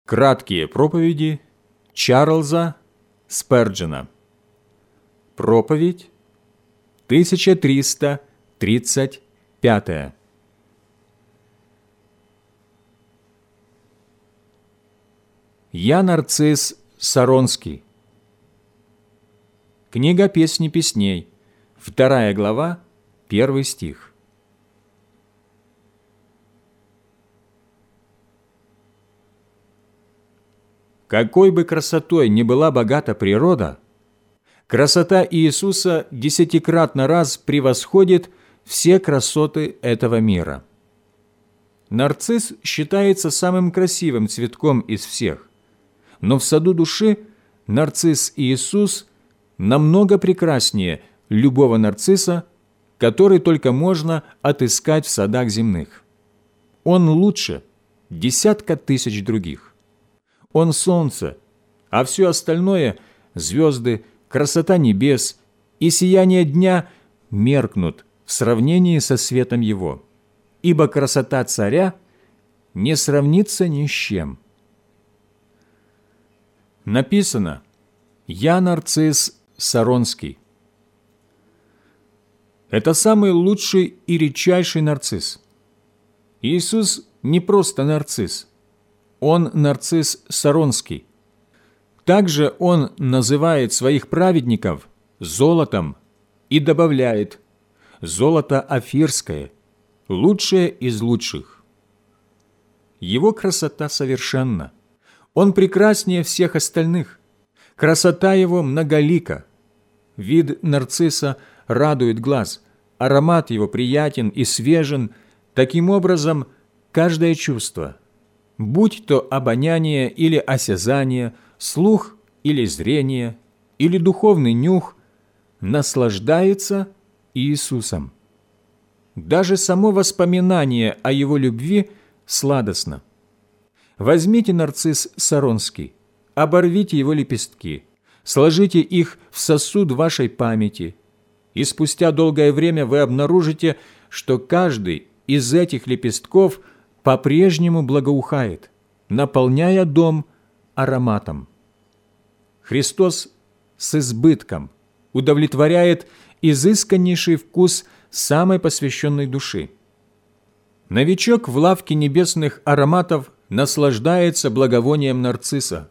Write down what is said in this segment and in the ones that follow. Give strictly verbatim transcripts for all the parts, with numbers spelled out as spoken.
Краткие проповеди Чарльза Сперджена. Проповедь тысяча триста тридцать пятая. Я Нарцисс Саронский. Книга Песни песней, вторая глава, первый стих. Какой бы красотой ни была богата природа, красота Иисуса десятикратно раз превосходит все красоты этого мира. Нарцисс считается самым красивым цветком из всех, но в саду души нарцисс Иисус намного прекраснее любого нарцисса, который только можно отыскать в садах земных. Он лучше десятка тысяч других. Он солнце, а все остальное – звезды, красота небес и сияние дня – меркнут в сравнении со светом его, ибо красота царя не сравнится ни с чем. Написано: «Я Нарцисс Саронский». Это самый лучший и редчайший нарцисс. Иисус не просто нарцисс. Он нарцисс Саронский. Также он называет своих праведников золотом и добавляет: золото офирское, лучшее из лучших. Его красота совершенна. Он прекраснее всех остальных. Красота его многолика. Вид нарцисса радует глаз, аромат его приятен и свежен. Таким образом, каждое чувство, будь то обоняние или осязание, слух или зрение, или духовный нюх, наслаждается Иисусом. Даже само воспоминание о Его любви сладостно. Возьмите нарцисс Саронский, оборвите его лепестки, сложите их в сосуд вашей памяти, и спустя долгое время вы обнаружите, что каждый из этих лепестков по-прежнему благоухает, наполняя дом ароматом. Христос с избытком удовлетворяет изысканнейший вкус самой посвященной души. Новичок в лавке небесных ароматов наслаждается благовонием нарцисса.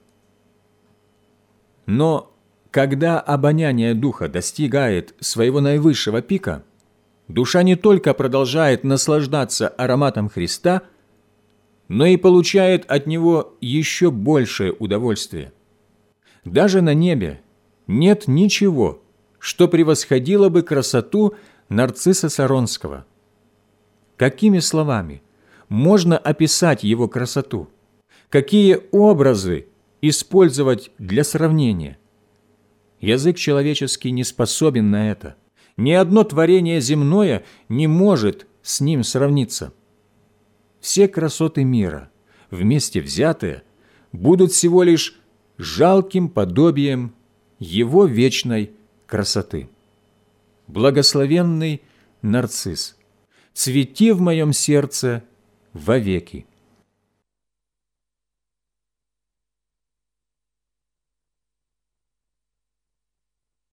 Но когда обоняние духа достигает своего наивысшего пика, душа не только продолжает наслаждаться ароматом Христа, но и получает от него еще большее удовольствие. Даже на небе нет ничего, что превосходило бы красоту нарцисса Саронского. Какими словами можно описать его красоту? Какие образы использовать для сравнения? Язык человеческий не способен на это. Ни одно творение земное не может с ним сравниться. Все красоты мира, вместе взятые, будут всего лишь жалким подобием его вечной красоты. Благословенный нарцисс, цвети в моем сердце вовеки.